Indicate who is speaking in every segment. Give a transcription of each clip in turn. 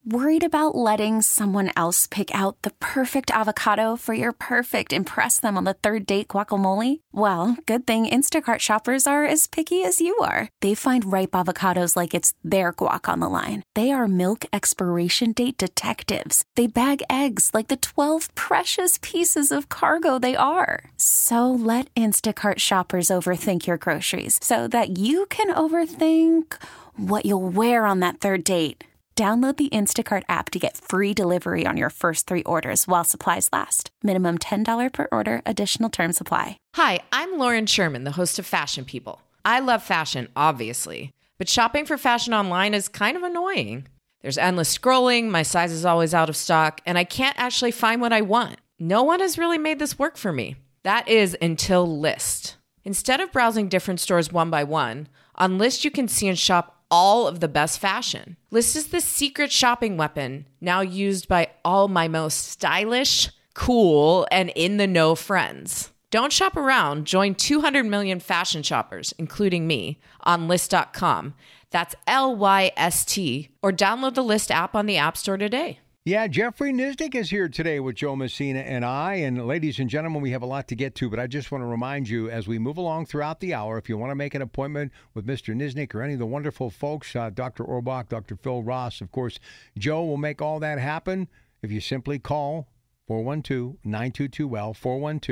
Speaker 1: Worried about letting someone else pick out the perfect avocado for your perfect impress them on the third date guacamole? Well, good thing Instacart shoppers are as picky as you are. They find ripe avocados like it's their guac on the line. They are milk expiration date detectives. They bag eggs like the 12 precious pieces of cargo they are. So let Instacart shoppers overthink your groceries so that you can overthink what you'll wear on that third date. Download the Instacart app to get free delivery on your first 3 orders while supplies last. Minimum $10 per order. Additional terms apply.
Speaker 2: Hi, I'm Lauren Sherman, the host of Fashion People. I love fashion, obviously, but shopping for fashion online is kind of annoying. There's endless scrolling, my size is always out of stock, and I can't actually find what I want. No one has really made this work for me. That is until Lyst. Instead of browsing different stores one by one, on Lyst you can see and shop all of the best fashion. Lyst is the secret shopping weapon now used by all my most stylish, cool, and in-the-know friends. Don't shop around. Join 200 million fashion shoppers, including me, on Lyst.com. That's Lyst, or download the Lyst app on the App Store today.
Speaker 3: Yeah, Jeffrey Nisnik is here today with Joe Messina and I. And ladies and gentlemen, we have a lot to get to, but I just want to remind you as we move along throughout the hour, if you want to make an appointment with Mr. Nisnik or any of the wonderful folks, Dr. Orbach, Dr. Phil Ross, of course, Joe will make all that happen if you simply call 412-922-WELL,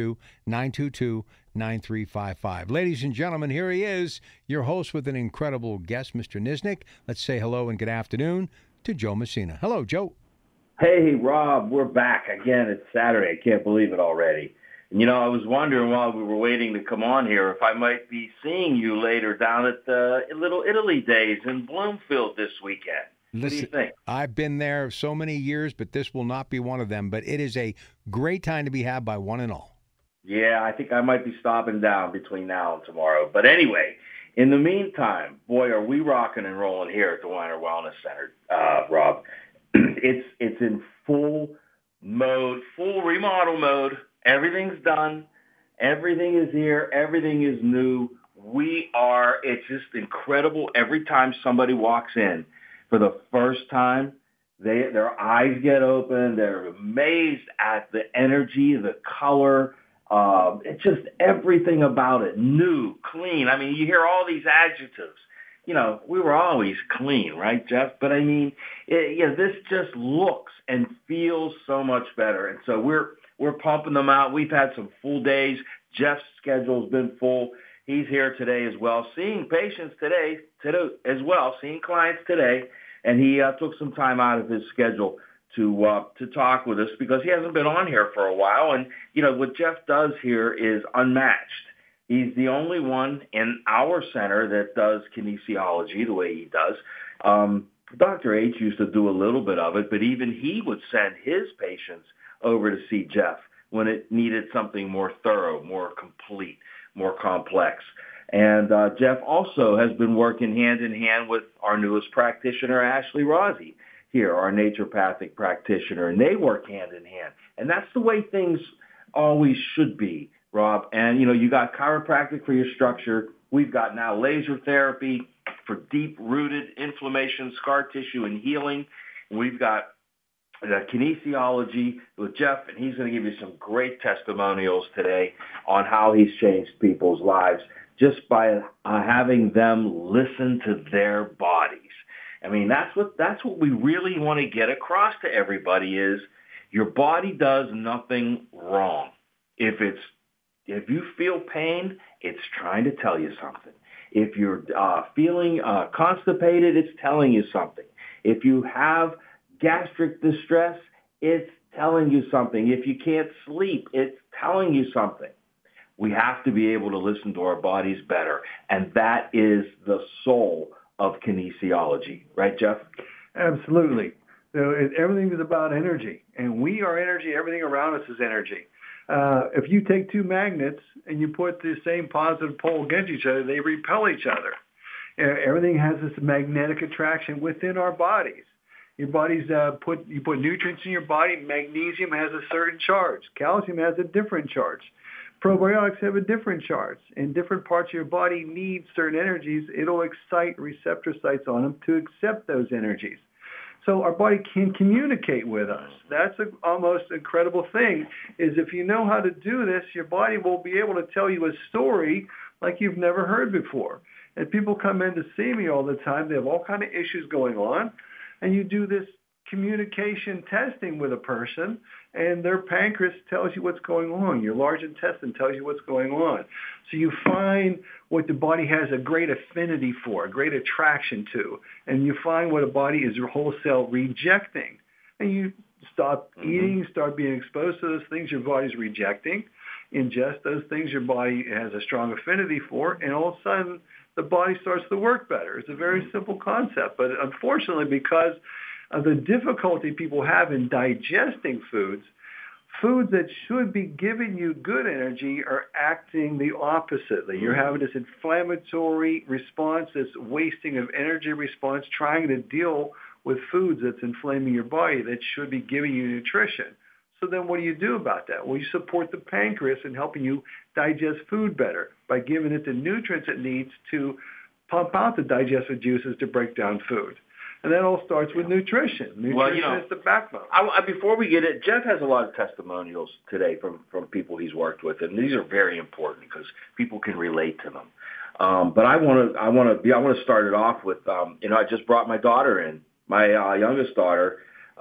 Speaker 3: 412-922-9355. Ladies and gentlemen, here he is, your host with an incredible guest, Mr. Nisnik. Let's say hello and good afternoon to Joe Messina. Hello, Joe.
Speaker 4: Hey, Rob, we're back again. It's Saturday. I can't believe it already. And, I was wondering while we were waiting to come on here if I might be seeing you later down at the Little Italy Days in Bloomfield this weekend. What do you think?
Speaker 3: I've been there so many years, but this will not be one of them. But it is a great time to be had by one and all.
Speaker 4: Yeah, I think I might be stopping down between now and tomorrow. But anyway, in the meantime, boy, are we rocking and rolling here at the Weiner Wellness Center, Rob. It's in full mode, full remodel mode. Everything's done. Everything is here. Everything is new. It's just incredible. Every time somebody walks in for the first time, their eyes get open. They're amazed at the energy, the color. It's just everything about it. New, clean. I mean, you hear all these adjectives. We were always clean, right, Jeff? But this just looks and feels so much better. And so we're pumping them out. We've had some full days. Jeff's schedule's been full. He's here today as well, seeing patients today as well, seeing clients today. And he took some time out of his schedule to talk with us because he hasn't been on here for a while. And, what Jeff does here is unmatched. He's the only one in our center that does kinesiology the way he does. Dr. H used to do a little bit of it, but even he would send his patients over to see Jeff when it needed something more thorough, more complete, more complex. And Jeff also has been working hand in hand with our newest practitioner, Ashley Rossi, here, our naturopathic practitioner, and they work hand in hand. And that's the way things always should be, Rob. And, you got chiropractic for your structure. We've got now laser therapy for deep-rooted inflammation, scar tissue, and healing. We've got the kinesiology with Jeff, and he's going to give you some great testimonials today on how he's changed people's lives just by having them listen to their bodies. I mean, that's what we really want to get across to everybody is your body does nothing wrong. If you feel pain, it's trying to tell you something. If you're feeling constipated, it's telling you something. If you have gastric distress, it's telling you something. If you can't sleep, it's telling you something. We have to be able to listen to our bodies better, and that is the soul of kinesiology. Right, Jeff?
Speaker 5: Absolutely. So everything is about energy, and we are energy. Everything around us is energy. If you take two magnets and you put the same positive pole against each other, they repel each other. Everything has this magnetic attraction within our bodies. Your bodies you put nutrients in your body. Magnesium has a certain charge. Calcium has a different charge. Probiotics have a different charge. And different parts of your body need certain energies. It'll excite receptor sites on them to accept those energies. So our body can communicate with us. That's an almost incredible thing, is if you know how to do this, your body will be able to tell you a story like you've never heard before. And people come in to see me all the time. They have all kinds of issues going on. And you do this communication testing with a person, and their pancreas tells you what's going on. Your large intestine tells you what's going on. So you find what the body has a great affinity for, a great attraction to, and you find what a body is wholesale rejecting. And you stop eating, start being exposed to those things your body's rejecting, ingest those things your body has a strong affinity for, and all of a sudden the body starts to work better. It's a very simple concept, but unfortunately, because of the difficulty people have in digesting foods that should be giving you good energy are acting the oppositely. You're having this inflammatory response, this wasting of energy response, trying to deal with foods that's inflaming your body that should be giving you nutrition. So then what do you do about that? Well, you support the pancreas in helping you digest food better by giving it the nutrients it needs to pump out the digestive juices to break down food. And that all starts with nutrition. Nutrition is the backbone.
Speaker 4: Before we get it, Jeff has a lot of testimonials today from people he's worked with, and these are very important because people can relate to them. But I want to start it off with I just brought my daughter in, my youngest daughter.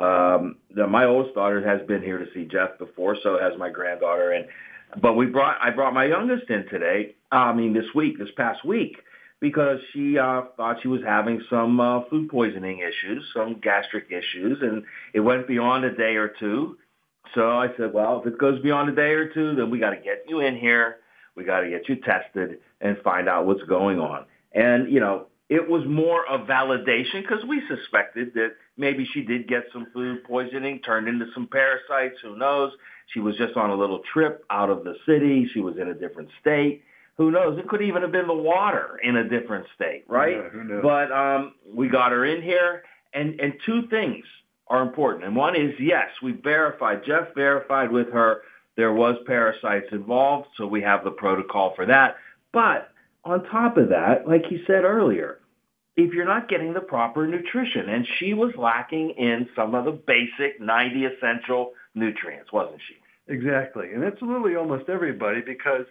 Speaker 4: My oldest daughter has been here to see Jeff before, so has my granddaughter. But I brought my youngest in today. This past week. Because she thought she was having some food poisoning issues, some gastric issues, and it went beyond a day or two. So I said, well, if it goes beyond a day or two, then we got to get you in here. We got to get you tested and find out what's going on. And, it was more of validation because we suspected that maybe she did get some food poisoning, turned into some parasites. Who knows? She was just on a little trip out of the city. She was in a different state. Who knows? It could even have been the water in a different state, right?
Speaker 5: Yeah, who knows?
Speaker 4: But we got her in here, and two things are important. And one is, yes, Jeff verified with her there was parasites involved, so we have the protocol for that. But on top of that, like he said earlier, if you're not getting the proper nutrition, and she was lacking in some of the basic 90 essential nutrients, wasn't she?
Speaker 5: Exactly. And it's literally almost everybody, because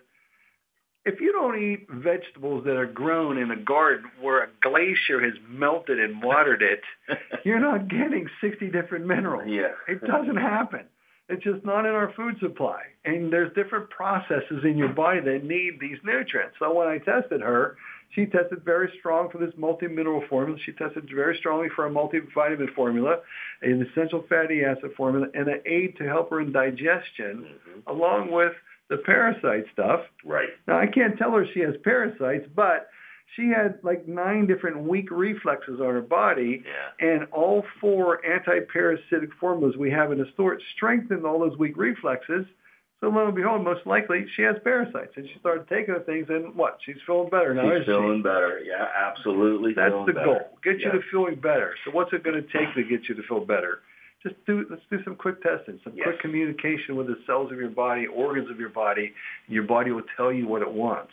Speaker 5: if you don't eat vegetables that are grown in a garden where a glacier has melted and watered it, you're not getting 60 different minerals.
Speaker 4: Yeah.
Speaker 5: It doesn't happen. It's just not in our food supply. And there's different processes in your body that need these nutrients. So when I tested her, she tested very strong for this multi-mineral formula. She tested very strongly for a multivitamin formula, an essential fatty acid formula, and an aid to help her in digestion, along with the parasite stuff.
Speaker 4: Right.
Speaker 5: Now, I can't tell her she has parasites, but she had like 9 different weak reflexes on her body, and all 4 anti-parasitic formulas we have in the store strengthened all those weak reflexes. So lo and behold, most likely she has parasites, and she started taking the things, and she's feeling better now.
Speaker 4: She's feeling better. Yeah, absolutely.
Speaker 5: That's the
Speaker 4: better.
Speaker 5: goal. Get you to feeling better. So what's it going to take to get you to feel better? Let's do some quick testing, some quick communication with the cells of your body, organs of your body. Your body will tell you what it wants.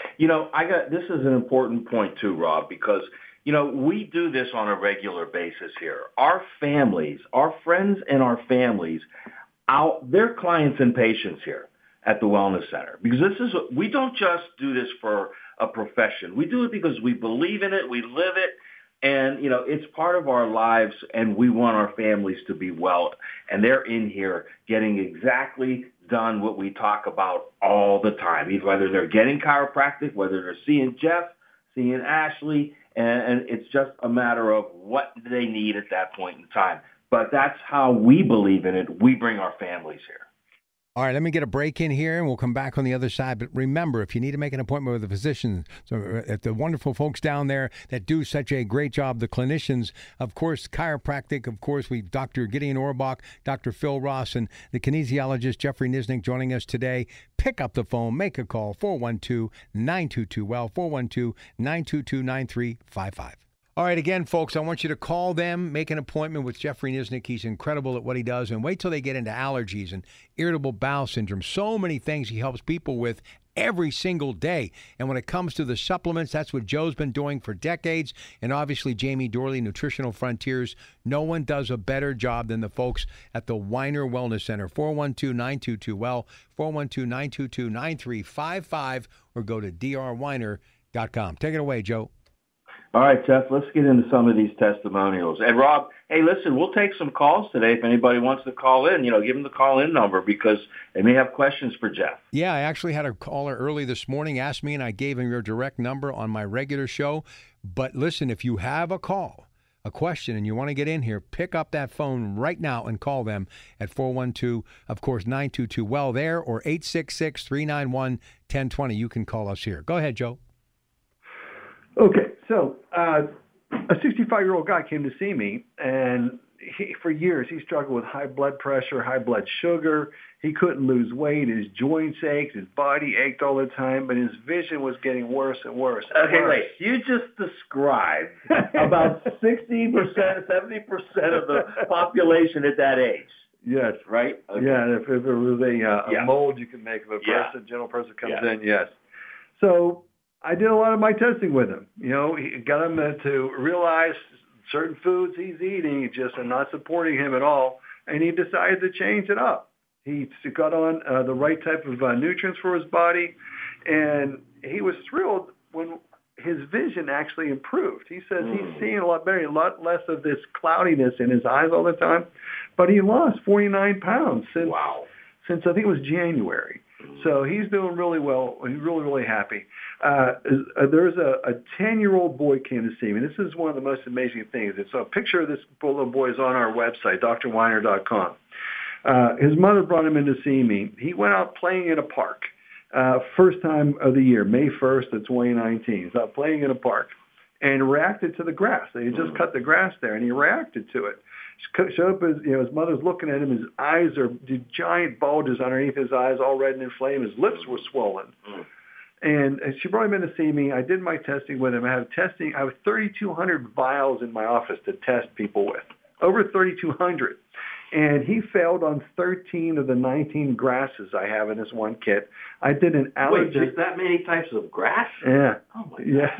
Speaker 4: This is an important point too, Rob, because, we do this on a regular basis here. Our families, our friends and our families, they're clients and patients here at the Wellness Center, because we don't just do this for a profession. We do it because we believe in it, we live it, and, it's part of our lives, and we want our families to be well. And they're in here getting exactly done what we talk about all the time, whether they're getting chiropractic, whether they're seeing Jeff, seeing Ashley, and it's just a matter of what they need at that point in time. But that's how we believe in it. We bring our families here.
Speaker 3: All right, let me get a break in here, and we'll come back on the other side. But remember, if you need to make an appointment with a physician, so at the wonderful folks down there that do such a great job, the clinicians, of course, chiropractic, of course, we've Dr. Gideon Orbach, Dr. Phil Ross, and the kinesiologist Jeffrey Nisnik joining us today. Pick up the phone, make a call, 412-922-WELL, 412-922-9355. All right, again, folks, I want you to call them, make an appointment with Jeffrey Nisnik. He's incredible at what he does. And wait till they get into allergies and irritable bowel syndrome. So many things he helps people with every single day. And when it comes to the supplements, that's what Joe's been doing for decades. And obviously, Jamie Dorley, Nutritional Frontiers. No one does a better job than the folks at the Weiner Wellness Center. 412-922-WELL, 412-922-9355, or go to drweiner.com. Take it away, Joe.
Speaker 4: All right, Jeff, let's get into some of these testimonials. And Rob, hey, listen, we'll take some calls today. If anybody wants to call in, give them the call-in number because they may have questions for Jeff.
Speaker 3: Yeah, I actually had a caller early this morning ask me, and I gave him your direct number on my regular show. But listen, if you have a question, and you want to get in here, pick up that phone right now and call them at 412, of course, 922-WELL there, or 866-391-1020. You can call us here. Go ahead, Joe.
Speaker 5: Okay, so a 65-year-old guy came to see me, and for years he struggled with high blood pressure, high blood sugar. He couldn't lose weight. His joints ached. His body ached all the time, but his vision was getting worse and worse.
Speaker 4: Okay, wait. You just described about 60%, 70% of the population at that age.
Speaker 5: Yes.
Speaker 4: Right? Okay.
Speaker 5: Yeah, if it was a mold you could make of a person, general person comes in, yes. So I did a lot of my testing with him. He got him to realize certain foods he's eating just are not supporting him at all, and he decided to change it up. He got on the right type of nutrients for his body, and he was thrilled when his vision actually improved. He says he's seeing a lot better, a lot less of this cloudiness in his eyes all the time, but he lost 49 pounds since I think it was January. So he's doing really well. He's really, really happy. There's a 10-year-old boy came to see me. This is one of the most amazing things. It's a picture of this little boy is on our website, drweiner.com. His mother brought him in to see me. He went out playing in a park. First time of the year, May 1st of 2019. He's out playing in a park and reacted to the grass. They had just cut the grass there, and he reacted to it. Showed up his mother's looking at him. His eyes are giant bulges underneath his eyes, all red and inflamed. His lips were swollen. And she brought him in to see me. I did my testing with him. I have 3,200 vials in my office to test people with. Over 3,200. And he failed on 13 of the 19 grasses I have in this one kit. I did an allergy.
Speaker 4: Wait, there's that many types of grass?
Speaker 5: Yeah.
Speaker 4: Oh, my God.
Speaker 5: Yes.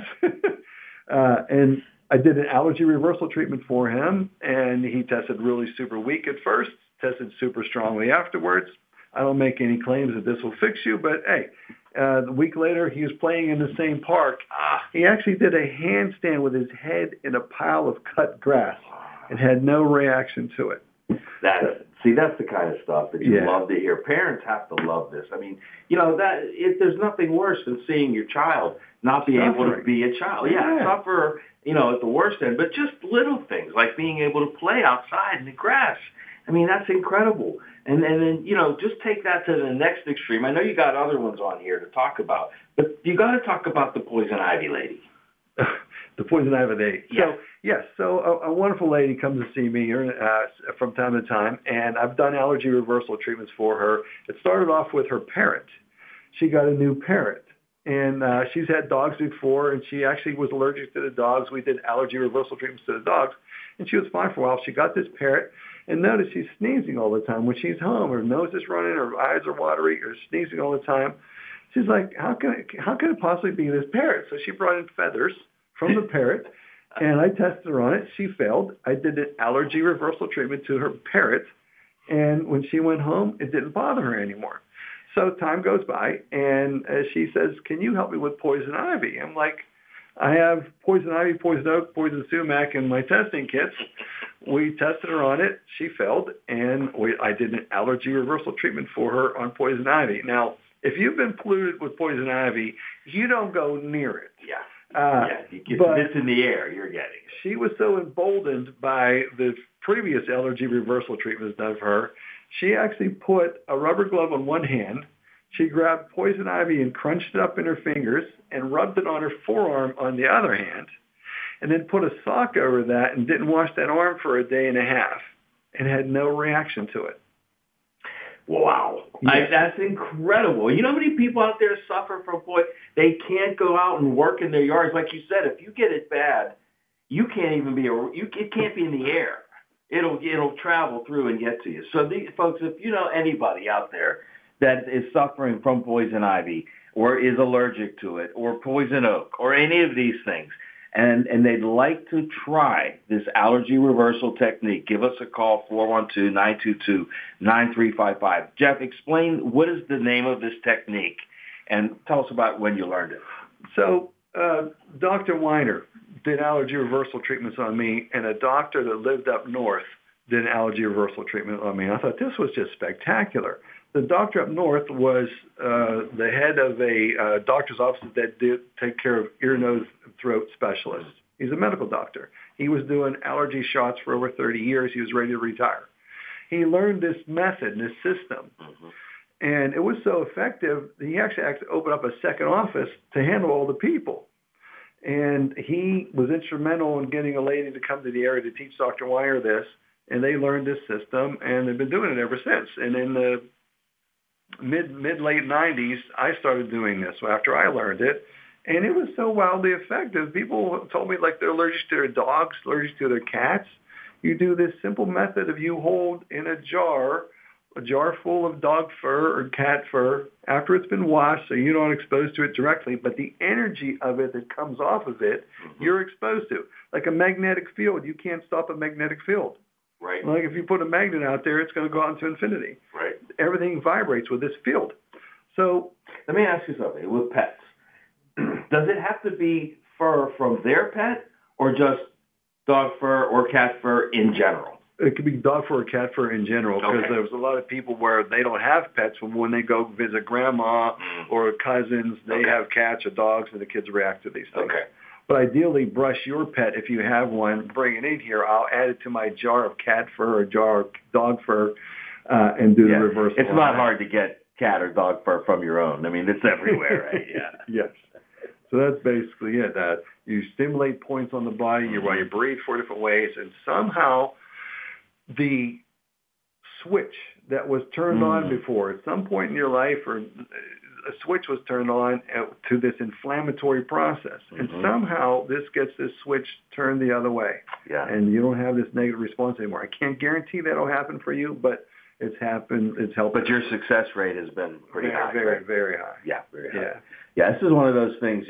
Speaker 5: And I did an allergy reversal treatment for him, and he tested really super weak at first, tested super strongly afterwards. I don't make any claims that this will fix you, but hey, a week later, he was playing in the same park. He actually did a handstand with his head in a pile of cut grass and had no reaction to it.
Speaker 4: That's the kind of stuff that you love to hear. Parents have to love this. I mean, there's nothing worse than seeing your child not be able to be a child. Suffer, at the worst end, but just little things like being able to play outside in the grass. I mean, that's incredible. And then, just take that to the next extreme. I know you got other ones on here to talk about, but you got to talk about the poison ivy lady.
Speaker 5: The poison ivy lady. So a wonderful lady comes to see me from time to time, and I've done allergy reversal treatments for her. It started off with her parrot. She got a new parrot, and she's had dogs before, and she actually was allergic to the dogs. We did allergy reversal treatments to the dogs, and she was fine for a while. She got this parrot, and notice she's sneezing all the time. When she's home, her nose is running, her eyes are watery, her sneezing all the time. She's like, how can it possibly be this parrot? So she brought in feathers from the parrot, and I tested her on it. She failed. I did an allergy reversal treatment to her parrot, and when she went home, it didn't bother her anymore. So time goes by, and she says, can you help me with poison ivy? I'm like, I have poison ivy, poison oak, poison sumac in my testing kits. We tested her on it. She failed, and I did an allergy reversal treatment for her on poison ivy. Now, if you've been polluted with poison ivy, you don't go near it.
Speaker 4: It's in the air you're getting.
Speaker 5: She was so emboldened by the previous allergy reversal treatments done for her, she actually put a rubber glove on one hand. She grabbed poison ivy and crunched it up in her fingers and rubbed it on her forearm on the other hand, and then put a sock over that and didn't wash that arm for a day and a half and had no reaction to it.
Speaker 4: Wow. Yes. That's incredible. You know how many people out there suffer from poison? They can't go out and work in their yards. Like you said, if you get it bad, you can't even be it can't be in the air. It'll travel through and get to you. So these folks, if you know anybody out there that is suffering from poison ivy or is allergic to it or poison oak or any of these things, and they'd like to try this allergy reversal technique, give us a call, 412-922-9355. Jeff, explain what is the name of this technique and tell us about when you learned it.
Speaker 5: So Dr. Weiner did allergy reversal treatments on me, and a doctor that lived up north did an allergy reversal treatment on me. I thought this was just spectacular. The doctor up north was the head of a doctor's office that did take care of ear, nose, and throat specialists. He's a medical doctor. He was doing allergy shots for over 30 years. He was ready to retire. He learned this method, this system, and it was so effective that he actually had to open up a second office to handle all the people. And he was instrumental in getting a lady to come to the area to teach Dr. Weiner this, and they learned this system, and they've been doing it ever since. And in the mid-late 90s, I started doing this after I learned it, and it was so wildly effective. People told me like they're allergic to their dogs, allergic to their cats. You do this simple method of you hold in a jar full of dog fur or cat fur after it's been washed so you're not exposed to it directly, but the energy of it that comes off of it, you're exposed to. Like a magnetic field, you can't stop a magnetic field.
Speaker 4: Right.
Speaker 5: Like if you put a magnet out there, it's going to go out into infinity.
Speaker 4: Right.
Speaker 5: Everything vibrates with this field. So
Speaker 4: let me ask you something. With pets, does it have to be fur from their pet or just dog fur or cat fur in general?
Speaker 5: It could be dog fur or cat fur in general, because there's a lot of people where they don't have pets, but when they go visit grandma or cousins, they have cats or dogs, and the kids react to these things.
Speaker 4: Okay.
Speaker 5: But ideally, brush your pet if you have one. Bring it in here. I'll add it to my jar of cat fur or jar of dog fur, and do the reversal.
Speaker 4: It's not hard to get cat or dog fur from your own. I mean, it's everywhere, right? Yeah.
Speaker 5: Yes. So that's basically it. You stimulate points on the body while you breathe 4 different ways, and somehow the switch that was turned on before, at some point in your life, or a switch was turned on to this inflammatory process. And somehow this gets this switch turned the other way.
Speaker 4: Yeah.
Speaker 5: And you don't have this negative response anymore. I can't guarantee that'll happen for you, but it's happened. It's helped.
Speaker 4: But your success rate has been pretty high.
Speaker 5: Very,
Speaker 4: right?
Speaker 5: very high.
Speaker 4: Yeah, very high.
Speaker 5: Yeah.
Speaker 4: Yeah, this is one of those things,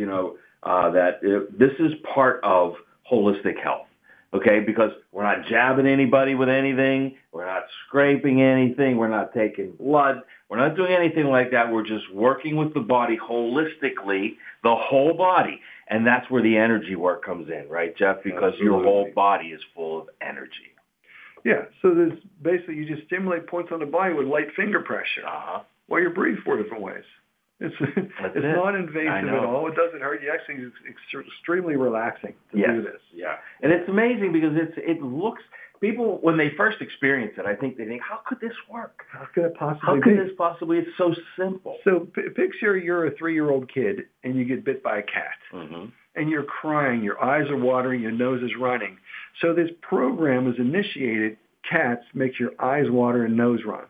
Speaker 4: this is part of holistic health. Okay, because we're not jabbing anybody with anything, we're not scraping anything, we're not taking blood, we're not doing anything like that. We're just working with the body holistically, the whole body. And that's where the energy work comes in, right, Jeff? Because your whole body is full of energy.
Speaker 5: Yeah, so there's basically you just stimulate points on the body with light finger pressure while you breathe 4 different ways. It's not invasive at all. It doesn't hurt you. Actually, it's extremely relaxing to do this.
Speaker 4: Yeah, and it's amazing because it looks. People, when they first experience it, I think they think, how could this work?
Speaker 5: How could it possibly
Speaker 4: How could this possibly? It's so simple.
Speaker 5: So picture you're a 3-year-old kid and you get bit by a cat. And you're crying, your eyes are watering, your nose is running. So this program is initiated. Cats makes your eyes water and nose run.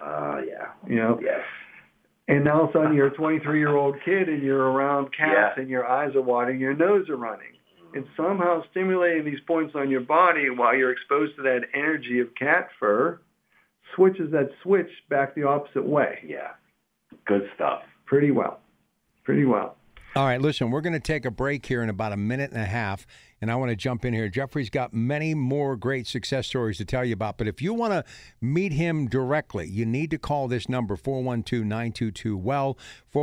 Speaker 4: Yes.
Speaker 5: And now all of a sudden you're a 23-year-old kid and you're around cats and your eyes are watering, your nose are running. And somehow stimulating these points on your body while you're exposed to that energy of cat fur switches that switch back the opposite way.
Speaker 4: Yeah. Good stuff.
Speaker 5: Pretty well.
Speaker 3: All right, listen, we're going to take a break here in about a minute and a half, and I want to jump in here. Jeffrey's got many more great success stories to tell you about, but if you want to meet him directly, you need to call this number, 412-922-WELL,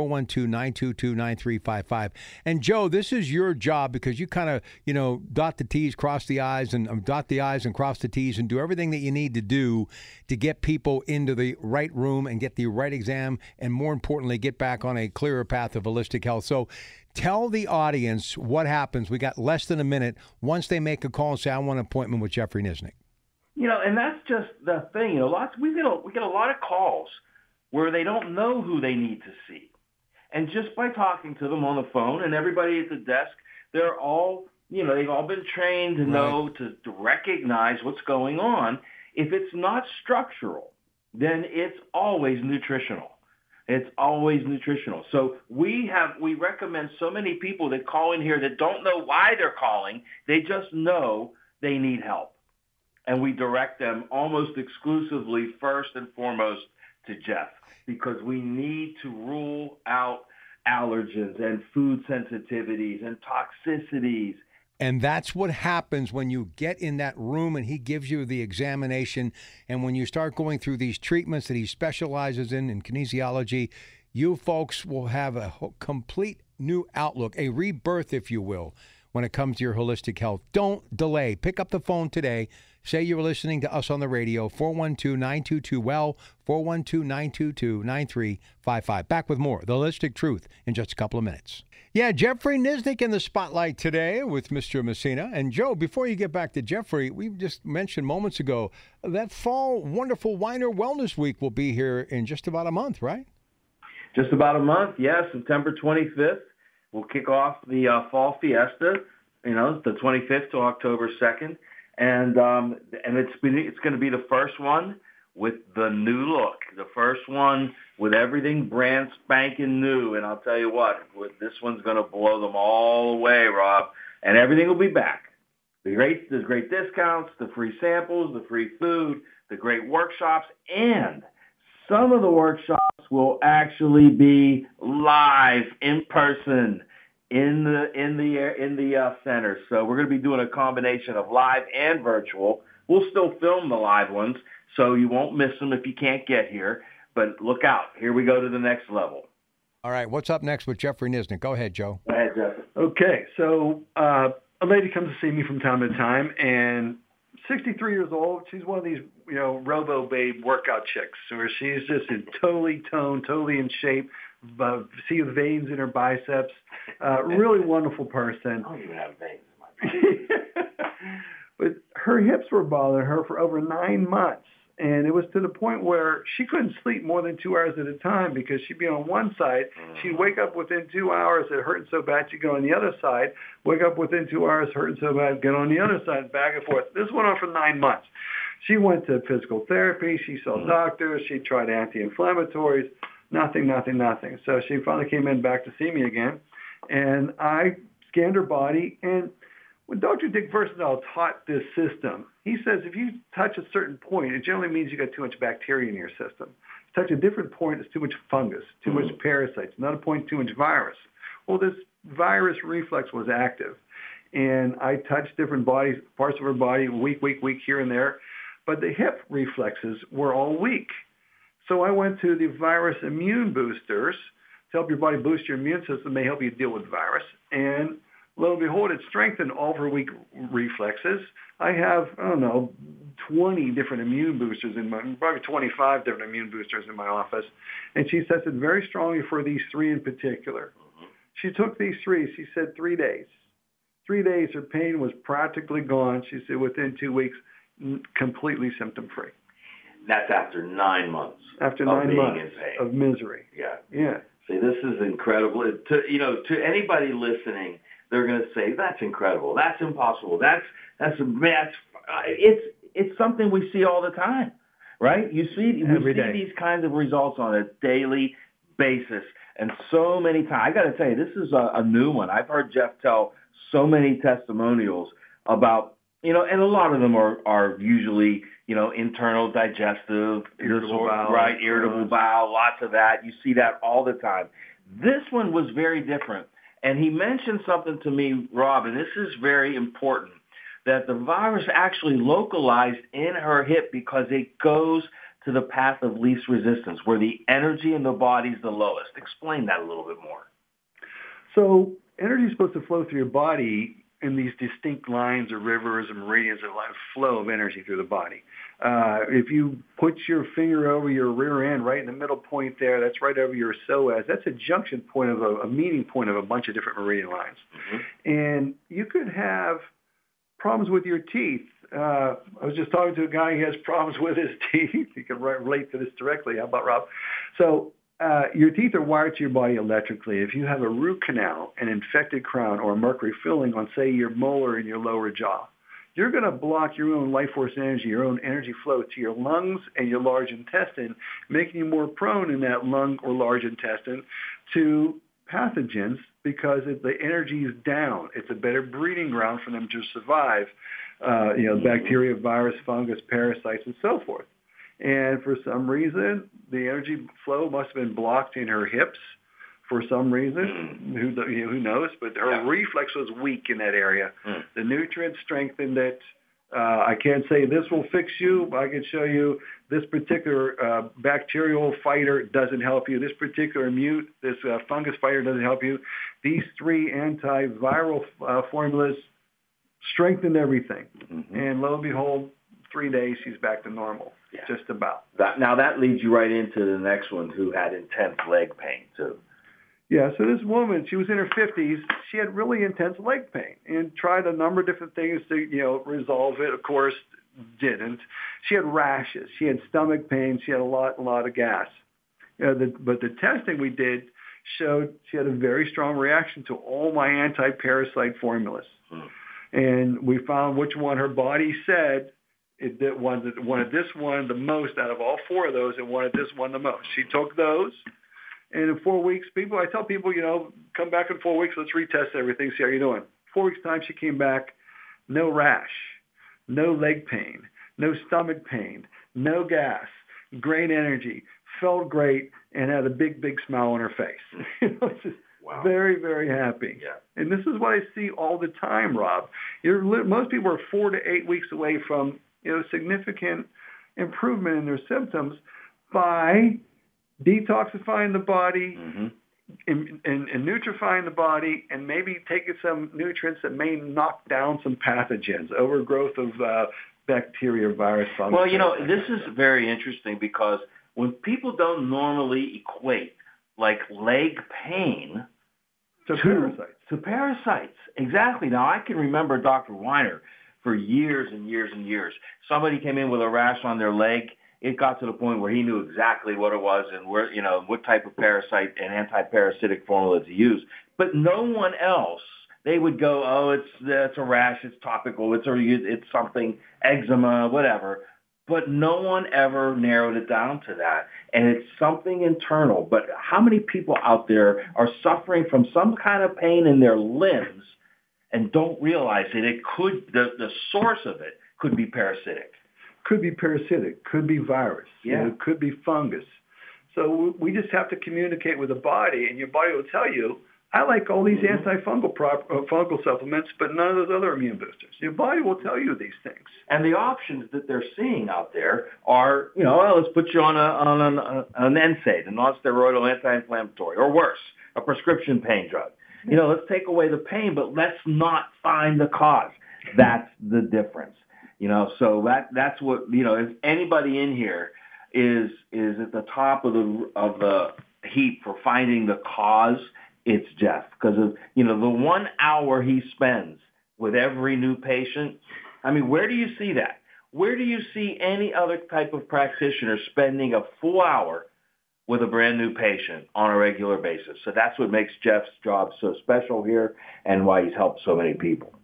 Speaker 3: 412-922-9355. And, Joe, this is your job because you kind of, dot the T's, cross the I's, and dot the I's and cross the T's and do everything that you need to do to get people into the right room and get the right exam and, more importantly, get back on a clearer path of holistic health. So tell the audience what happens. We got less than a minute once they make a call and say, I want an appointment with Jeffrey Nisnik.
Speaker 4: And that's just the thing. We get a lot of calls where they don't know who they need to see. And just by talking to them on the phone, and everybody at the desk, they're all, they've all been trained to know, to recognize what's going on. If it's not structural, then it's always nutritional. It's always nutritional. So we recommend so many people that call in here that don't know why they're calling. They just know they need help. And we direct them almost exclusively, first and foremost, to Jeff, because we need to rule out allergens and food sensitivities and toxicities.
Speaker 3: And that's what happens when you get in that room and he gives you the examination. And when you start going through these treatments that he specializes in kinesiology, you folks will have a complete new outlook, a rebirth, if you will, when it comes to your holistic health. Don't delay. Pick up the phone today. Say you were listening to us on the radio, 412-922-WELL, 412-922-9355. Back with more, The Holistic Truth, in just a couple of minutes. Yeah, Jeffrey Nisnik in the spotlight today with Mr. Messina. And Joe, before you get back to Jeffrey, we just mentioned moments ago that fall wonderful Weiner Wellness Week will be here in just about a month, right?
Speaker 4: Just about a month, yes. September 25th, we'll kick off the Fall Fiesta, the 25th to October 2nd. And it's going to be the first one with the new look, the first one with everything brand spanking new. And I'll tell you what, this one's going to blow them all away, Rob. And everything will be back. There's great discounts, the free samples, the free food, the great workshops, and some of the workshops will actually be live in person in the center. So we're going to be doing a combination of live and virtual. We'll still film the live ones, so you won't miss them if you can't get here. But look out. Here we go to the next level.
Speaker 3: All right, what's up next with Jeffrey Nisnik? Go ahead, Joe.
Speaker 4: Go ahead, Jeff.
Speaker 5: Okay, so a lady comes to see me from time to time, and 63 years old. She's one of these, Robo Babe workout chicks, where she's just totally toned, totally in shape. See the veins in her biceps. Really wonderful person.
Speaker 4: I don't even have veins in my bicep.
Speaker 5: But her hips were bothering her for over 9 months. And it was to the point where she couldn't sleep more than 2 hours at a time because she'd be on one side. She'd wake up within 2 hours, it hurting so bad she'd go on the other side. Wake up within 2 hours, hurting so bad, get on the other side, back and forth. This went on for 9 months. She went to physical therapy. She saw doctors. She tried anti-inflammatories. Nothing. So she finally came in back to see me again. And I scanned her body. And when Dr. Dick Versatile taught this system, he says if you touch a certain point, it generally means you got too much bacteria in your system. If you touch a different point, it's too much fungus, too much parasites. Another point, too much virus. Well, this virus reflex was active. And I touched different parts of her body, weak here and there. But the hip reflexes were all weak. So I went to the virus immune boosters to help your body boost your immune system. They help you deal with virus. And lo and behold, it strengthened all of her weak reflexes. I have, 20 different immune boosters probably 25 different immune boosters in my office. And she tested very strongly for these three in particular. She took these three. She said 3 days. 3 days, her pain was practically gone. She said within 2 weeks, completely symptom-free.
Speaker 4: That's after 9 months.
Speaker 5: After 9 months of misery.
Speaker 4: Yeah. See, this is incredible. To anybody listening, they're going to say, that's incredible. That's impossible. It's something we see all the time, right? We see these kinds of results on a daily basis. And so many times, I got to tell you, this is a new one. I've heard Jeff tell so many testimonials about, and a lot of them are usually, internal digestive, irritable bowel, lots of that. You see that all the time. This one was very different. And he mentioned something to me, Rob, and this is very important, that the virus actually localized in her hip because it goes to the path of least resistance, where the energy in the body is the lowest. Explain that a little bit more.
Speaker 5: So energy is supposed to flow through your body in these distinct lines or rivers and meridians of flow of energy through the body. If you put your finger over your rear end, right in the middle point there, that's right over your psoas. That's a junction point of a meeting point of a bunch of different meridian lines. Mm-hmm. And you could have problems with your teeth. I was just talking to a guy who has problems with his teeth. You can relate to this directly. How about Rob? So your teeth are wired to your body electrically. If you have a root canal, an infected crown, or a mercury filling on, say, your molar in your lower jaw, you're going to block your own life force energy, your own energy flow to your lungs and your large intestine, making you more prone in that lung or large intestine to pathogens because the energy is down. It's a better breeding ground for them to survive, bacteria, virus, fungus, parasites, and so forth. And for some reason, the energy flow must have been blocked in her hips for some reason. Who knows? But her reflex was weak in that area. The nutrients strengthened it. I can't say this will fix you. I can show you this particular bacterial fighter doesn't help you. This particular this fungus fighter doesn't help you. These 3 antiviral formulas strengthened everything. And lo and behold, 3 days, she's back to normal, just about.
Speaker 4: Now that leads you right into the next one who had intense leg pain, too.
Speaker 5: Yeah, so this woman, she was in her 50s. She had really intense leg pain and tried a number of different things to, resolve it. Of course, didn't. She had rashes. She had stomach pain. She had a lot of gas. But the testing we did showed she had a very strong reaction to all my anti-parasite formulas. And we found which one her body said it wanted this one the most out of all 4 of those and wanted this one the most. She took those. And in 4 weeks, I tell people, come back in 4 weeks, let's retest everything, see how you're doing. 4 weeks' time, she came back, no rash, no leg pain, no stomach pain, no gas, great energy, felt great, and had a big, big smile on her face. Just very, very happy.
Speaker 4: Yeah.
Speaker 5: And this is what I see all the time, Rob. Most people are 4 to 8 weeks away from significant improvement in their symptoms by detoxifying the body and nutrifying the body and maybe taking some nutrients that may knock down some pathogens, overgrowth of bacteria, virus, fungus.
Speaker 4: Well, this is very interesting because when people don't normally equate like leg pain to parasites. Exactly. Now, I can remember Dr. Weiner for years and years and years. Somebody came in with a rash on their leg. It got to the point where he knew exactly what it was and where, what type of parasite and anti-parasitic formula to use. But no one else, they would go, oh, it's a rash, it's topical, it's something, eczema, whatever. But no one ever narrowed it down to that. And it's something internal. But how many people out there are suffering from some kind of pain in their limbs and don't realize that the source of it could be parasitic?
Speaker 5: Could be parasitic, could be virus, could be fungus. So we just have to communicate with the body, and your body will tell you, I like all these antifungal fungal supplements, but none of those other immune boosters. Your body will tell you these things.
Speaker 4: And the options that they're seeing out there are, let's put you on an NSAID, a non-steroidal anti-inflammatory, or worse, a prescription pain drug. Let's take away the pain, but let's not find the cause. That's the difference. So that's what, if anybody in here is at the top of the heap for finding the cause, it's Jeff. Because of, the 1 hour he spends with every new patient. I mean, where do you see that? Where do you see any other type of practitioner spending a full hour with a brand new patient on a regular basis? So that's what makes Jeff's job so special here and why he's helped so many people.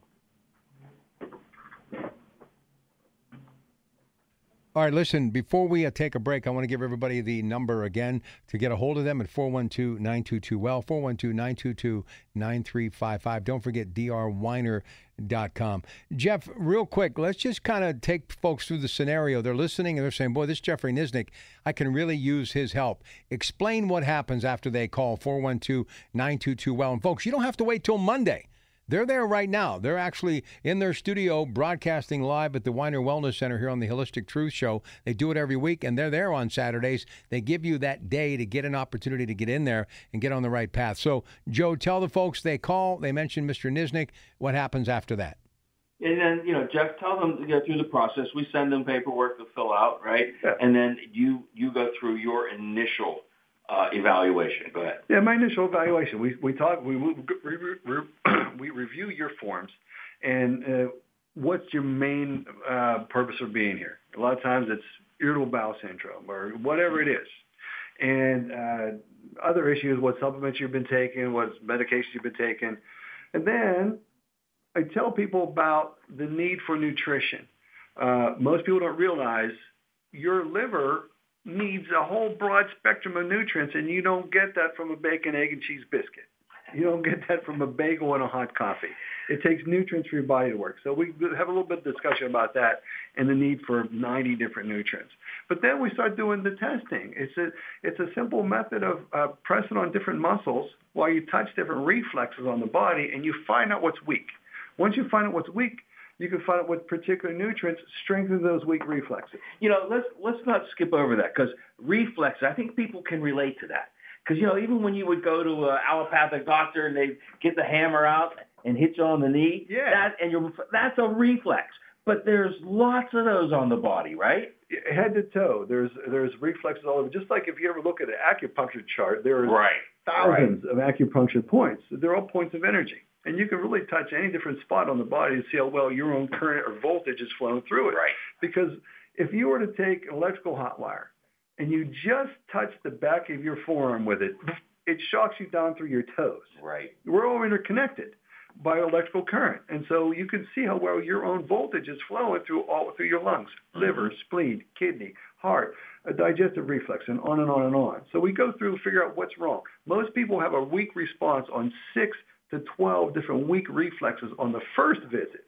Speaker 3: All right, listen, before we take a break, I want to give everybody the number again to get a hold of them at 412-922-WELL, 412-922-9355. Don't forget drweiner.com. Jeff, real quick, let's just kind of take folks through the scenario. They're listening and they're saying, boy, this Jeffrey Nisnik, I can really use his help. Explain what happens after they call 412-922-WELL. And folks, you don't have to wait till Monday. They're there right now. They're actually in their studio broadcasting live at the Weiner Wellness Center here on the Holistic Truth Show. They do it every week, and they're there on Saturdays. They give you that day to get an opportunity to get in there and get on the right path. So, Joe, tell the folks they call. They mention Mr. Nisnik. What happens after that?
Speaker 4: And then, Jeff, tell them to go through the process. We send them paperwork to fill out, right?
Speaker 5: Yeah.
Speaker 4: And then you go through your initial evaluation. Go ahead.
Speaker 5: Yeah, my initial evaluation. We review your forms, and what's your main purpose of being here? A lot of times it's irritable bowel syndrome or whatever it is, and other issues: what supplements you've been taking, what medications you've been taking, and then I tell people about the need for nutrition. Most people don't realize your liver needs a whole broad spectrum of nutrients, and you don't get that from a bacon, egg, and cheese biscuit. You don't get that from a bagel and a hot coffee. It takes nutrients for your body to work. So we have a little bit of discussion about that and the need for 90 different nutrients. But then we start doing the testing. It's a simple method of pressing on different muscles while you touch different reflexes on the body, and you find out what's weak. Once you find out what's weak, you can find out what particular nutrients strengthen those weak reflexes.
Speaker 4: Let's not skip over that, because reflex, I think people can relate to that. Because, even when you would go to an allopathic doctor and they get the hammer out and hit you on the knee, that's a reflex. But there's lots of those on the body, right?
Speaker 5: Head to toe, there's reflexes all over. Just like if you ever look at an acupuncture chart, there are thousands of acupuncture points. They're all points of energy. And you can really touch any different spot on the body to see how well your own current or voltage is flowing through it.
Speaker 4: Right.
Speaker 5: Because if you were to take an electrical hot wire and you just touch the back of your forearm with it, it shocks you down through your toes.
Speaker 4: Right.
Speaker 5: We're all interconnected by electrical current. And so you can see how well your own voltage is flowing through your lungs, liver, spleen, kidney, heart, a digestive reflex, and on and on and on. So we go through and figure out what's wrong. Most people have a weak response on 6 to 12 different weak reflexes on the first visit.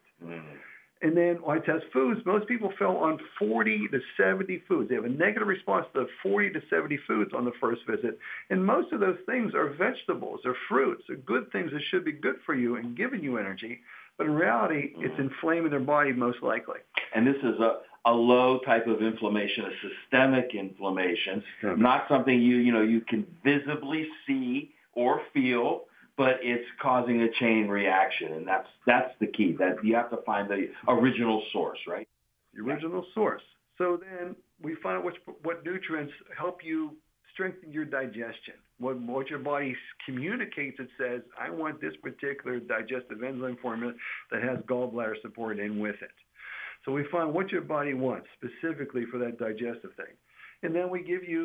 Speaker 5: And then when I test foods, most people fail on 40 to 70 foods. They have a negative response to 40 to 70 foods on the first visit. And most of those things are vegetables or fruits or good things that should be good for you and giving you energy. But in reality, it's inflaming their body most likely.
Speaker 4: And this is a low type of inflammation, a systemic inflammation, not something you can visibly see or feel, but it's causing a chain reaction, and that's the key. That you have to find the original source, right?
Speaker 5: The original source. So then we find out what nutrients help you strengthen your digestion. What your body communicates, it says, I want this particular digestive enzyme formula that has gallbladder support in with it. So we find what your body wants specifically for that digestive thing. And then we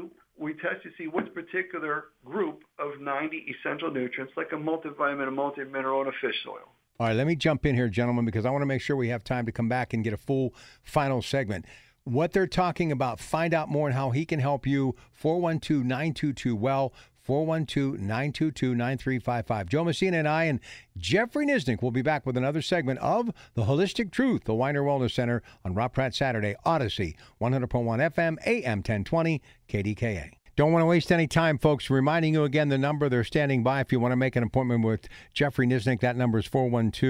Speaker 5: test to see which particular group of 90 essential nutrients, like a multivitamin, a multimineral, and a fish oil.
Speaker 3: All right, let me jump in here, gentlemen, because I want to make sure we have time to come back and get a full final segment. What they're talking about, find out more and how he can help you, 412-922-WELL, 412-922-9355. Joe Messina and I and Jeffrey Nisnik will be back with another segment of The Holistic Truth, the Weiner Wellness Center on Rob Pratt Saturday, Odyssey, 100.1 FM, AM 1020, KDKA. Don't want to waste any time, folks. Reminding you again, the number, they're standing by if you want to make an appointment with Jeffrey Nisnik. That number is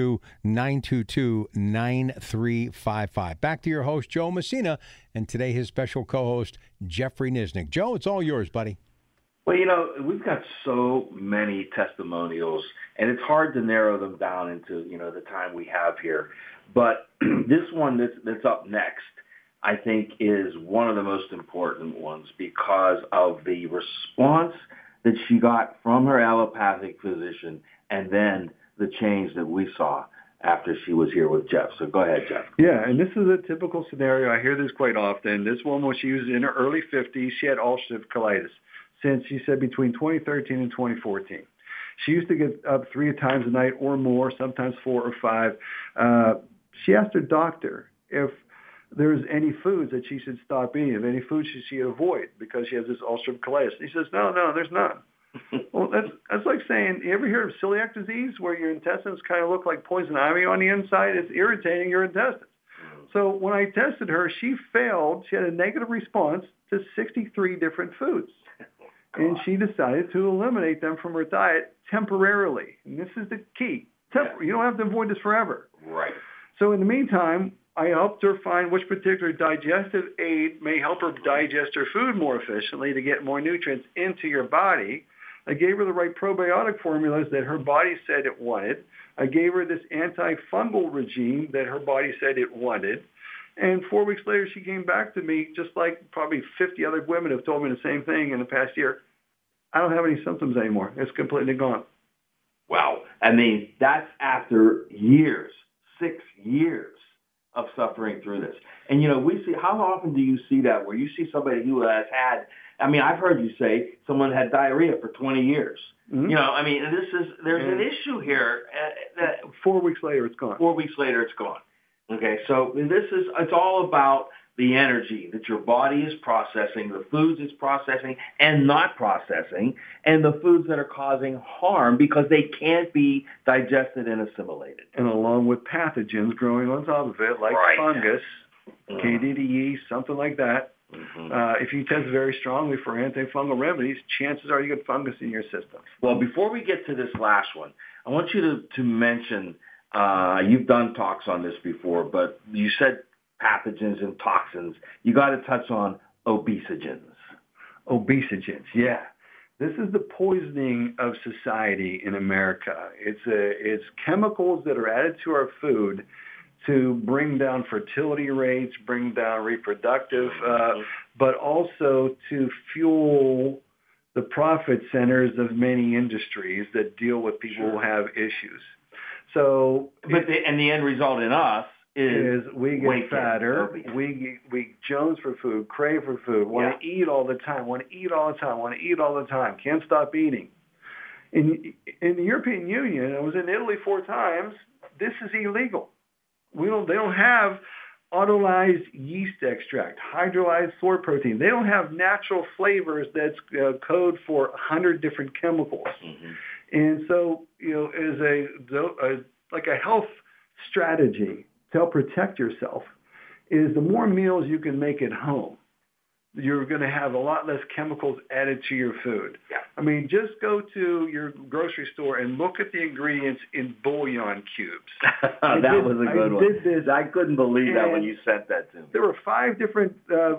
Speaker 3: 412-922-9355. Back to your host, Joe Messina, and today his special co-host, Jeffrey Nisnik. Joe, it's all yours, buddy.
Speaker 4: Well, we've got so many testimonials, and it's hard to narrow them down into, the time we have here. But this one that's up next, I think, is one of the most important ones because of the response that she got from her allopathic physician and then the change that we saw after she was here with Jeff. So go ahead, Jeff.
Speaker 5: Yeah, and this is a typical scenario. I hear this quite often. This woman, she was in her early 50s. She had ulcerative colitis since, she said, between 2013 and 2014. She used to get up 3 times a night or more, sometimes 4 or 5. She asked her doctor if there's any foods that she should stop eating, if any foods she should avoid because she has this ulcerative colitis. He says, no, there's none. Well, that's like saying, you ever hear of celiac disease where your intestines kind of look like poison ivy on the inside? It's irritating your intestines. So when I tested her, she failed. She had a negative response to 63 different foods. And she decided to eliminate them from her diet temporarily. And this is the key. You don't have to avoid this forever.
Speaker 4: Right.
Speaker 5: So in the meantime, I helped her find which particular digestive aid may help her digest her food more efficiently to get more nutrients into your body. I gave her the right probiotic formulas that her body said it wanted. I gave her this antifungal regime that her body said it wanted. And 4 weeks later, she came back to me, just like probably 50 other women have told me the same thing in the past year. I don't have any symptoms anymore. It's completely gone.
Speaker 4: Wow. I mean, that's after years, 6 years of suffering through this. And, we see, how often do you see that where you see somebody who has had, I've heard you say someone had diarrhea for 20 years. You know, I mean, there's an issue here. That
Speaker 5: 4 weeks later, it's gone.
Speaker 4: 4 weeks later, it's gone. Okay, so it's all about the energy that your body is processing, the foods it's processing and not processing, and the foods that are causing harm because they can't be digested and assimilated.
Speaker 5: And along with pathogens growing on top of it, like fungus, Candida yeast, something like that. If you test very strongly for antifungal remedies, chances are you get fungus in your system.
Speaker 4: Well, before we get to this last one, I want you to mention, you've done talks on this before, but you said pathogens and toxins. You got to touch on obesogens.
Speaker 5: Obesogens, yeah. This is the poisoning of society in America. It's chemicals that are added to our food to bring down fertility rates, bring down reproductive, but also to fuel the profit centers of many industries that deal with people who have issues. So,
Speaker 4: and the end result in us is
Speaker 5: we get fatter, we jones for food, crave for food, want to eat all the time, can't stop eating. In the European Union, I was in Italy 4 times, this is illegal. They don't have autolyzed yeast extract, hydrolyzed soy protein. They don't have natural flavors that's code for 100 different chemicals. And so, as a health strategy to help protect yourself, is the more meals you can make at home, you're going to have a lot less chemicals added to your food.
Speaker 4: Yeah.
Speaker 5: I mean, just go to your grocery store and look at the ingredients in bouillon cubes.
Speaker 4: That was a good one. I couldn't believe that when you sent that to me.
Speaker 5: There were 5 different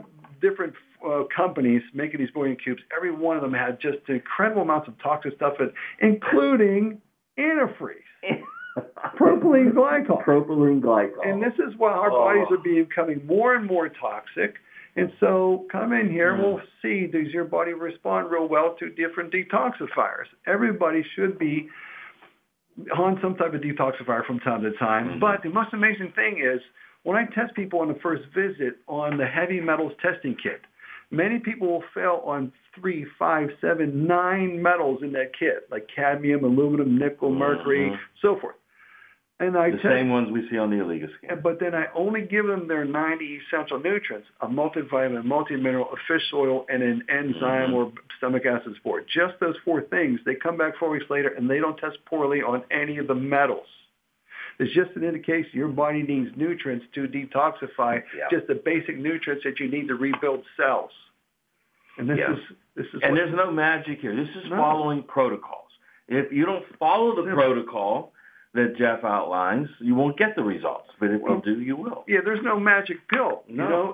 Speaker 5: companies making these bouillon cubes. Every one of them had just incredible amounts of toxic stuff in it, including antifreeze. Propylene glycol. And this is why our bodies are becoming more and more toxic. And so come in here, we'll see, does your body respond real well to different detoxifiers? Everybody should be on some type of detoxifier from time to time. But the most amazing thing is when I test people on the first visit on the heavy metals testing kit, many people will fail on 3, 5, 7, 9 metals in that kit, like cadmium, aluminum, nickel, mercury, so forth. And
Speaker 4: same ones we see on the Eliga scan.
Speaker 5: But then I only give them their 90 essential nutrients, a multivitamin, multimineral, a fish oil, and an enzyme or stomach acid spore. Just those 4 things. They come back 4 weeks later, and they don't test poorly on any of the metals. It's just an indication your body needs nutrients to detoxify, just the basic nutrients that you need to rebuild cells. And this is
Speaker 4: and there's no magic here. This is following protocols. If you don't follow the protocol that Jeff outlines, you won't get the results. But if you do, you will.
Speaker 5: Yeah, there's no magic pill.
Speaker 4: No.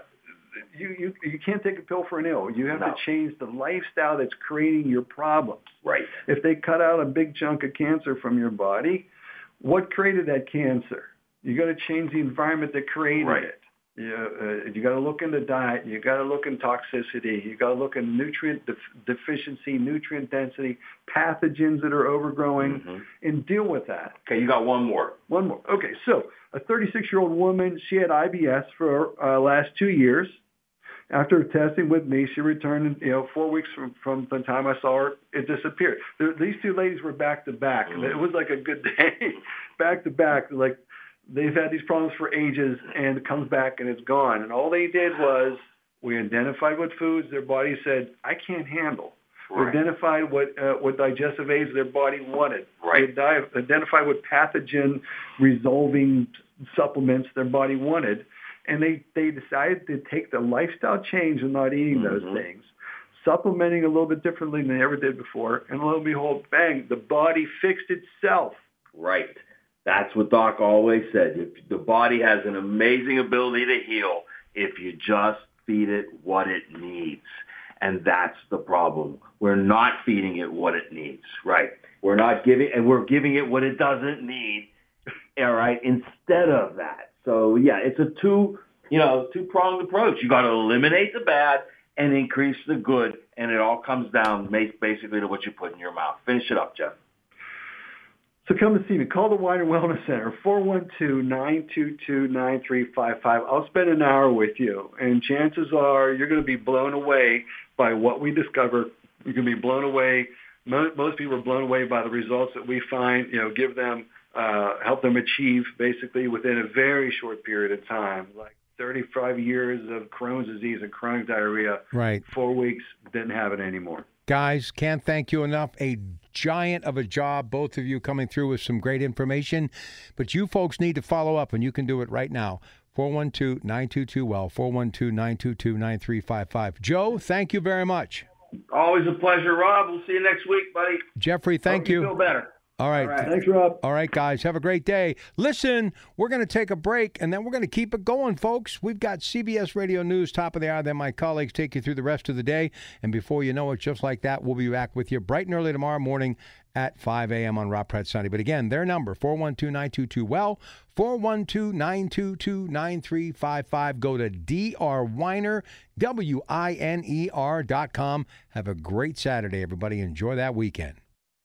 Speaker 5: You can't take a pill for an ill. You have to change the lifestyle that's creating your problems.
Speaker 4: Right.
Speaker 5: If they cut out a big chunk of cancer from your body, what created that cancer? You got to change the environment that created it. You got to look into diet. You got to look in toxicity. You got to look in nutrient deficiency, nutrient density, pathogens that are overgrowing, and deal with that.
Speaker 4: Okay, you got one more.
Speaker 5: Okay, so a 36-year-old woman, she had IBS for last 2 years. After testing with me, she returned, 4 weeks from the time I saw her, it disappeared. These 2 ladies were back to back. It was like a good day, back to back. Like, they've had these problems for ages, and it comes back and it's gone. And all they did was we identified what foods their body said, I can't handle. We identified what digestive aids their body wanted. We identified what pathogen-resolving supplements their body wanted. And they decided to take the lifestyle change of not eating those things, supplementing a little bit differently than they ever did before, and lo and behold, bang, the body fixed itself.
Speaker 4: Right. That's what Doc always said. The body has an amazing ability to heal if you just feed it what it needs. And that's the problem. We're not feeding it what it needs, right? We're giving it what it doesn't need, all right, instead of that. So, yeah, it's a two-pronged approach. You got to eliminate the bad and increase the good, and it all comes down basically to what you put in your mouth. Finish it up, Jeff.
Speaker 5: So come and see me. Call the Wider Wellness Center, 412-922-9355. I'll spend an hour with you, and chances are you're going to be blown away by what we discover. You're going to be blown away most people are blown away by the results that we find, give them, help them achieve basically within a very short period of time. Like 35 years of Crohn's disease and chronic diarrhea.
Speaker 3: Right.
Speaker 5: 4 weeks, didn't have it anymore.
Speaker 3: Guys, can't thank you enough. A giant of a job, both of you coming through with some great information. But you folks need to follow up, and you can do it right now. 412-922-WELL, 412-922-9355. Joe, thank you very much.
Speaker 4: Always a pleasure, Rob. We'll see you next week, buddy.
Speaker 3: Jeffrey, thank you.
Speaker 4: Feel better.
Speaker 3: All right.
Speaker 5: Thanks, Rob.
Speaker 3: All right, guys. Have a great day. Listen, we're going to take a break, and then we're going to keep it going, folks. We've got CBS Radio News, top of the hour. Then my colleagues take you through the rest of the day. And before you know it, just like that, we'll be back with you bright and early tomorrow morning at 5 a.m. on Rob Pratt Sunday. But again, their number, 412-922-WELL, 412-922-9355. Go to drweiner, WINER.com. Have a great Saturday, everybody. Enjoy that weekend.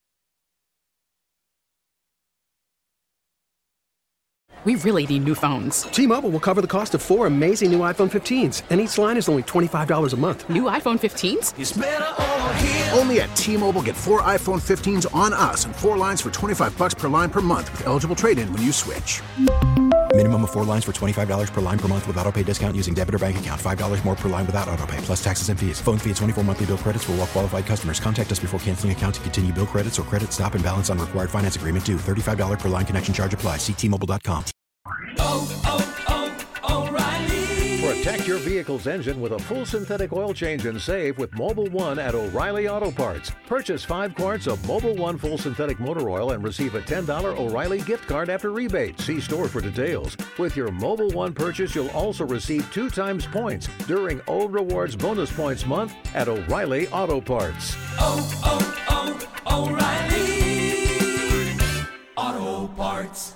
Speaker 6: We really need new phones.
Speaker 7: T-Mobile will cover the cost of 4 amazing new iPhone 15s, and each line is only $25 a month.
Speaker 6: New iPhone 15s?
Speaker 8: It's better over here. Only at T-Mobile, get 4 iPhone 15s on us and 4 lines for $25 per line per month with eligible trade-in when you switch.
Speaker 9: Minimum of 4 lines for $25 per line per month with autopay discount using debit or bank account. $5 more per line without autopay, plus taxes and fees. Phone fee at 24 monthly bill credits for well-qualified customers. Contact us before canceling account to continue bill credits or credit stop and balance on required finance agreement due. $35 per line connection charge applies. See T-Mobile.com.
Speaker 10: O'Reilly. Protect your vehicle's engine with a full synthetic oil change and save with Mobil 1 at O'Reilly Auto Parts. Purchase 5 quarts of Mobil 1 full synthetic motor oil and receive a $10 O'Reilly gift card after rebate. See store for details. With your Mobil 1 purchase, you'll also receive 2 times points during O Rewards Bonus Points Month at O'Reilly Auto Parts.
Speaker 8: O'Reilly Auto Parts.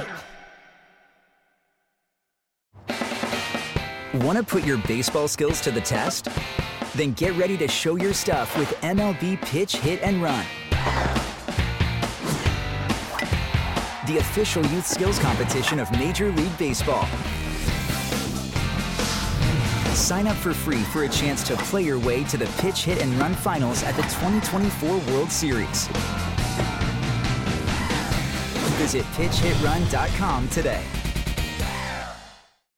Speaker 11: Want to put your baseball skills to the test? Then get ready to show your stuff with MLB Pitch, Hit, and Run. The official youth skills competition of Major League Baseball. Sign up for free for a chance to play your way to the Pitch, Hit, and Run finals at the 2024 World Series. Visit PitchHitRun.com today.